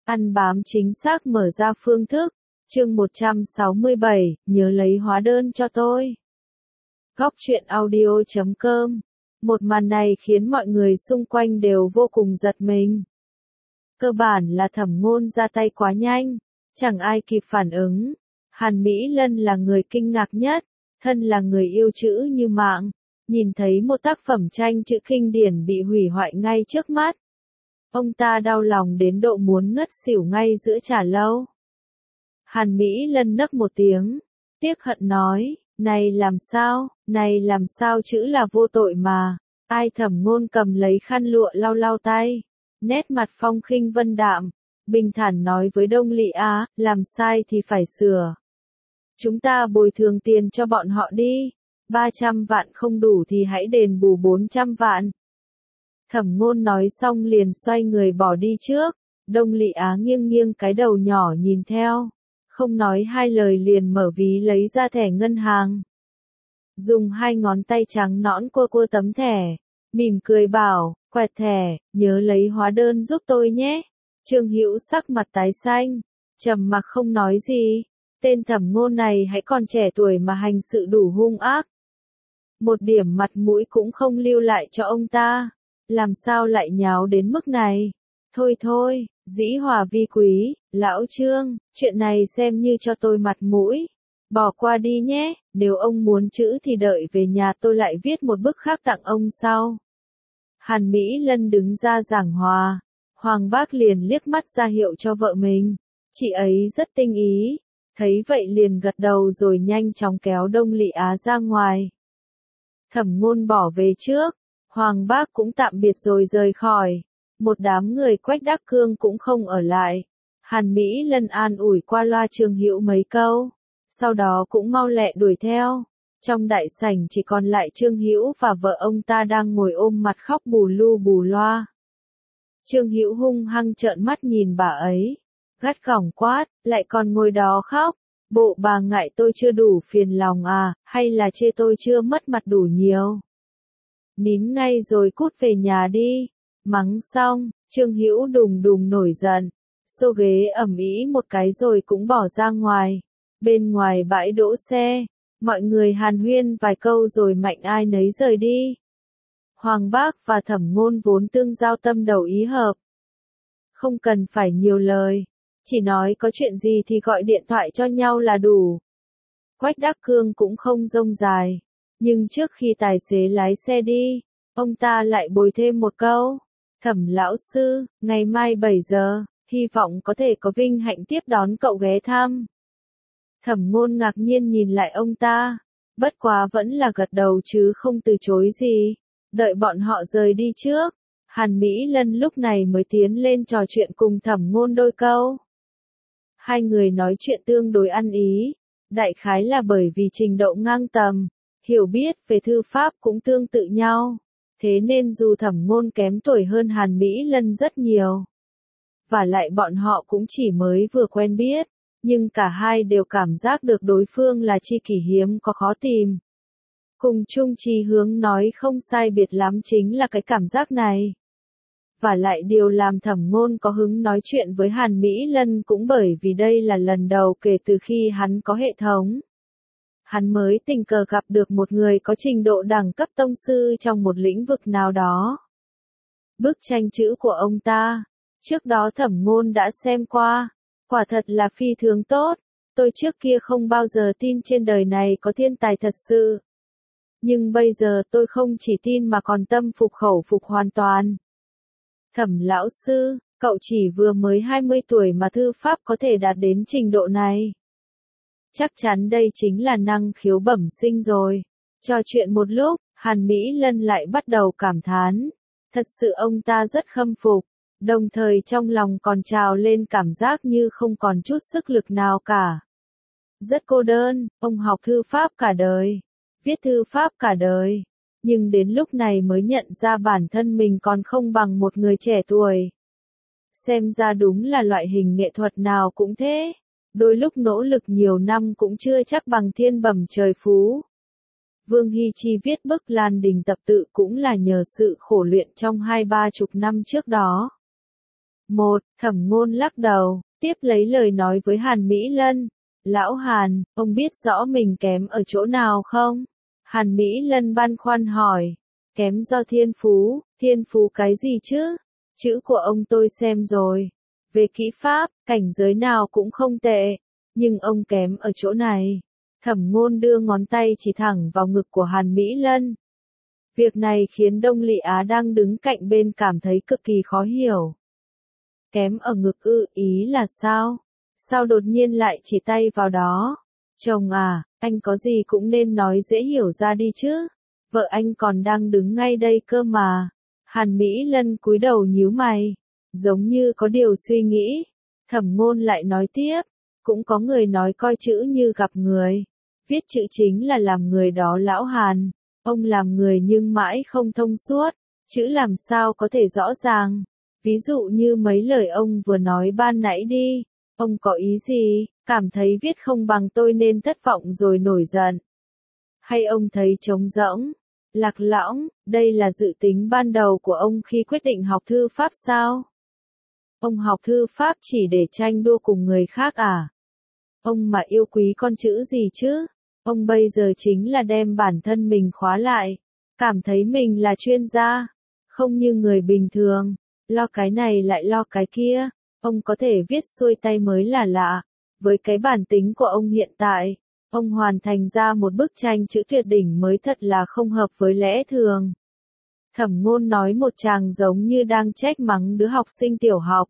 Ăn bám chính xác mở ra phương thức. Chương 167, nhớ lấy hóa đơn cho tôi. Góc truyện audio.com. Một màn này khiến mọi người xung quanh đều vô cùng giật mình. Cơ bản là Thẩm Ngôn ra tay quá nhanh, chẳng ai kịp phản ứng. Hàn Mỹ Lân là người kinh ngạc nhất, thân là người yêu chữ như mạng, nhìn thấy một tác phẩm tranh chữ kinh điển bị hủy hoại ngay trước mắt. Ông ta đau lòng đến độ muốn ngất xỉu ngay giữa trà lâu. Hàn Mỹ Lân nấc một tiếng, tiếc hận nói, này làm sao chữ là vô tội mà. Ai? Thẩm Ngôn cầm lấy khăn lụa lau lau tay, nét mặt phong khinh vân đạm, bình thản nói với Đông Lị Á, làm sai thì phải sửa. Chúng ta bồi thường tiền cho bọn họ đi, 300 vạn không đủ thì hãy đền bù 400 vạn. Thẩm Ngôn nói xong liền xoay người bỏ đi trước, Đông Lị Á nghiêng nghiêng cái đầu nhỏ nhìn theo, không nói hai lời liền mở ví lấy ra thẻ ngân hàng. Dùng hai ngón tay trắng nõn cua tấm thẻ, mỉm cười bảo, quẹt thẻ, nhớ lấy hóa đơn giúp tôi nhé. Trương Hữu sắc mặt tái xanh, trầm mặc không nói gì. Tên Thẩm Ngôn này hãy còn trẻ tuổi mà hành sự đủ hung ác. Một điểm mặt mũi cũng không lưu lại cho ông ta. Làm sao lại nháo đến mức này? Thôi, dĩ hòa vi quý, lão Trương, chuyện này xem như cho tôi mặt mũi. Bỏ qua đi nhé, nếu ông muốn chữ thì đợi về nhà tôi lại viết một bức khác tặng ông sau. Hàn Mỹ Lân đứng ra giảng hòa, Hoàng Bác liền liếc mắt ra hiệu cho vợ mình. Chị ấy rất tinh ý, thấy vậy liền gật đầu rồi nhanh chóng kéo Đông Lị Á ra ngoài. Thẩm Ngôn bỏ về trước, Hoàng Bác cũng tạm biệt rồi rời khỏi. Một đám người Quách Đắc Cương cũng không ở lại. Hàn Mỹ Lân an ủi qua loa Trương Hữu mấy câu, sau đó cũng mau lẹ đuổi theo. Trong đại sảnh chỉ còn lại Trương Hữu và vợ ông ta đang ngồi ôm mặt khóc bù lu bù loa. Trương Hữu hung hăng trợn mắt nhìn bà ấy, gắt gỏng quát, lại còn ngồi đó khóc, bộ bà ngại tôi chưa đủ phiền lòng à, hay là chê tôi chưa mất mặt đủ nhiều. Nín ngay rồi cút về nhà đi. Mắng xong, Trương Hữu đùng đùng nổi giận, xô ghế ầm ĩ một cái rồi cũng bỏ ra ngoài. Bên ngoài bãi đỗ xe, mọi người hàn huyên vài câu rồi mạnh ai nấy rời đi. Hoàng Bác và Thẩm Ngôn vốn tương giao tâm đầu ý hợp, không cần phải nhiều lời, chỉ nói có chuyện gì thì gọi điện thoại cho nhau là đủ. Quách Đắc Cương cũng không rông dài, nhưng trước khi tài xế lái xe đi, ông ta lại bồi thêm một câu, Thẩm lão sư, ngày mai 7 giờ, hy vọng có thể có vinh hạnh tiếp đón cậu ghé thăm. Thẩm Ngôn ngạc nhiên nhìn lại ông ta, bất quá vẫn là gật đầu chứ không từ chối gì. Đợi bọn họ rời đi trước, Hàn Mỹ Lân lúc này mới tiến lên trò chuyện cùng Thẩm Ngôn đôi câu. Hai người nói chuyện tương đối ăn ý, đại khái là bởi vì trình độ ngang tầm, hiểu biết về thư pháp cũng tương tự nhau, thế nên dù Thẩm Ngôn kém tuổi hơn Hàn Mỹ Lân rất nhiều, và lại bọn họ cũng chỉ mới vừa quen biết, nhưng cả hai đều cảm giác được đối phương là tri kỷ hiếm có khó tìm. Cùng chung chí hướng nói không sai biệt lắm chính là cái cảm giác này. Và lại điều làm Thẩm Ngôn có hứng nói chuyện với Hàn Mỹ Lân cũng bởi vì đây là lần đầu kể từ khi hắn có hệ thống. Hắn mới tình cờ gặp được một người có trình độ đẳng cấp tông sư trong một lĩnh vực nào đó. Bức tranh chữ của ông ta, trước đó Thẩm Ngôn đã xem qua, quả thật là phi thường tốt. Tôi trước kia không bao giờ tin trên đời này có thiên tài thật sự. Nhưng bây giờ tôi không chỉ tin mà còn tâm phục khẩu phục hoàn toàn. Thẩm lão sư, cậu chỉ vừa mới 20 tuổi mà thư pháp có thể đạt đến trình độ này. Chắc chắn đây chính là năng khiếu bẩm sinh rồi. Trò chuyện một lúc, Hàn Mỹ Lân lại bắt đầu cảm thán. Thật sự ông ta rất khâm phục, đồng thời trong lòng còn trào lên cảm giác như không còn chút sức lực nào cả. Rất cô đơn, ông học thư pháp cả đời, viết thư pháp cả đời, nhưng đến lúc này mới nhận ra bản thân mình còn không bằng một người trẻ tuổi. Xem ra đúng là loại hình nghệ thuật nào cũng thế, đôi lúc nỗ lực nhiều năm cũng chưa chắc bằng thiên bẩm trời phú. Vương Hy Chi viết bức Lan Đình tập tự cũng là nhờ sự khổ luyện trong 20-30 năm trước đó. 1. Thẩm Ngôn lắc đầu, tiếp lấy lời nói với Hàn Mỹ Lân. Lão Hàn, ông biết rõ mình kém ở chỗ nào không? Hàn Mỹ Lân băn khoăn hỏi. Kém do thiên phú cái gì chứ? Chữ của ông tôi xem rồi. Về kỹ pháp, cảnh giới nào cũng không tệ. Nhưng ông kém ở chỗ này. Thẩm Ngôn đưa ngón tay chỉ thẳng vào ngực của Hàn Mỹ Lân. Việc này khiến Đông Lị Á đang đứng cạnh bên cảm thấy cực kỳ khó hiểu. Kém ở ngực ư, ý là sao? Sao đột nhiên lại chỉ tay vào đó? Chồng à, anh có gì cũng nên nói dễ hiểu ra đi chứ. Vợ anh còn đang đứng ngay đây cơ mà. Hàn Mỹ Lân cúi đầu nhíu mày, giống như có điều suy nghĩ. Thẩm Ngôn lại nói tiếp, cũng có người nói coi chữ như gặp người. Viết chữ chính là làm người đó lão Hàn. Ông làm người nhưng mãi không thông suốt, chữ làm sao có thể rõ ràng. Ví dụ như mấy lời ông vừa nói ban nãy đi, ông có ý gì, cảm thấy viết không bằng tôi nên thất vọng rồi nổi giận. Hay ông thấy trống rỗng, lạc lõng, đây là dự tính ban đầu của ông khi quyết định học thư pháp sao? Ông học thư pháp chỉ để tranh đua cùng người khác à? Ông mà yêu quý con chữ gì chứ? Ông bây giờ chính là đem bản thân mình khóa lại, cảm thấy mình là chuyên gia, không như người bình thường, lo cái này lại lo cái kia. Ông có thể viết xuôi tay mới là lạ. Với cái bản tính của ông hiện tại, ông hoàn thành ra một bức tranh chữ tuyệt đỉnh mới thật là không hợp với lẽ thường. Thẩm Ngôn nói một tràng giống như đang trách mắng đứa học sinh tiểu học.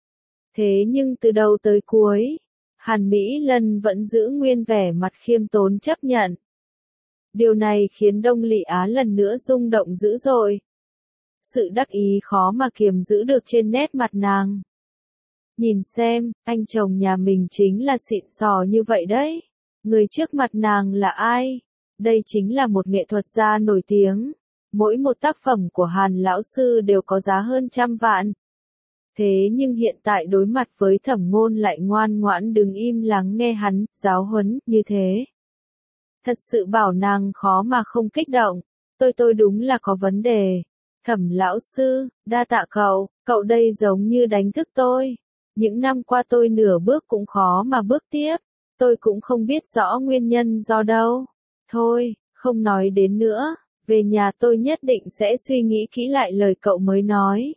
Thế nhưng từ đầu tới cuối, Hàn Mỹ Lân vẫn giữ nguyên vẻ mặt khiêm tốn chấp nhận. Điều này khiến Đông Lị Á lần nữa rung động dữ dội. Sự đắc ý khó mà kiềm giữ được trên nét mặt nàng. Nhìn xem, anh chồng nhà mình chính là xịn sò như vậy đấy. Người trước mặt nàng là ai? Đây chính là một nghệ thuật gia nổi tiếng. Mỗi một tác phẩm của Hàn lão sư đều có giá hơn 100 vạn. Thế nhưng hiện tại đối mặt với Thẩm Ngôn lại ngoan ngoãn đứng im lắng nghe hắn giáo huấn như thế. Thật sự bảo nàng khó mà không kích động. Tôi đúng là có vấn đề. Thẩm lão sư, đa tạ cậu đây giống như đánh thức tôi. Những năm qua tôi nửa bước cũng khó mà bước tiếp. Tôi cũng không biết rõ nguyên nhân do đâu. Thôi, không nói đến nữa. Về nhà tôi nhất định sẽ suy nghĩ kỹ lại lời cậu mới nói.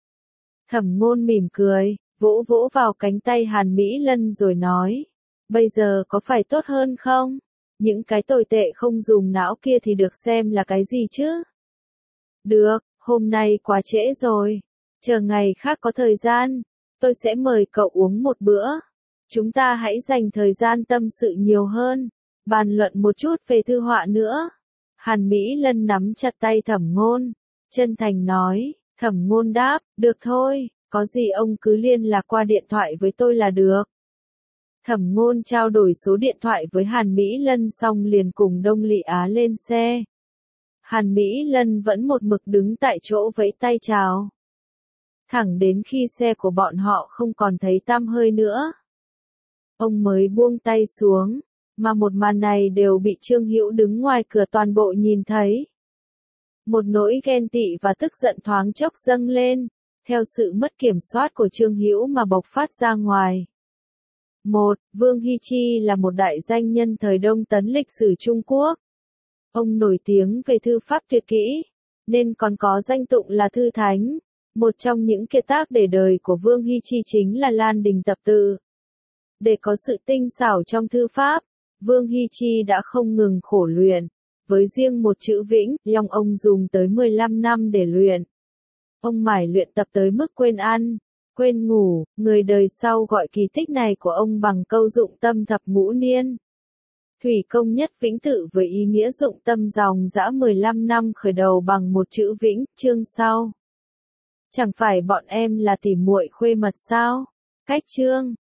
Thẩm Ngôn mỉm cười, vỗ vỗ vào cánh tay Hàn Mỹ Lân rồi nói. Bây giờ có phải tốt hơn không? Những cái tồi tệ không dùng não kia thì được xem là cái gì chứ? Được, hôm nay quá trễ rồi. Chờ ngày khác có thời gian, tôi sẽ mời cậu uống một bữa. Chúng ta hãy dành thời gian tâm sự nhiều hơn, bàn luận một chút về thư họa nữa. Hàn Mỹ Lân nắm chặt tay Thẩm Ngôn, chân thành nói. Thẩm Ngôn đáp, được thôi, có gì ông cứ liên lạc qua điện thoại với tôi là được. Thẩm Ngôn trao đổi số điện thoại với Hàn Mỹ Lân xong liền cùng Đông Lị Á lên xe. Hàn Mỹ Lân vẫn một mực đứng tại chỗ vẫy tay chào. Thẳng đến khi xe của bọn họ không còn thấy tăm hơi nữa. Ông mới buông tay xuống, mà một màn này đều bị Trương Hữu đứng ngoài cửa toàn bộ nhìn thấy. Một nỗi ghen tị và tức giận thoáng chốc dâng lên, theo sự mất kiểm soát của Trương Hữu mà bộc phát ra ngoài. 1. Vương Hy Chi là một đại danh nhân thời Đông Tấn lịch sử Trung Quốc. Ông nổi tiếng về thư pháp tuyệt kỹ, nên còn có danh tụng là thư thánh. Một trong những kiệt tác để đời của Vương Hy Chi chính là Lan Đình Tập Tự. Để có sự tinh xảo trong thư pháp, Vương Hy Chi đã không ngừng khổ luyện. Với riêng một chữ Vĩnh, Long ông dùng tới 15 năm để luyện. Ông mải luyện tập tới mức quên ăn, quên ngủ, người đời sau gọi kỳ tích này của ông bằng câu dụng tâm thập ngũ niên. Thủy công nhất Vĩnh Tự với ý nghĩa dụng tâm dòng dã 15 năm khởi đầu bằng một chữ Vĩnh, chương sau. Chẳng phải bọn em là tỉ muội khuê mật sao? Cách chương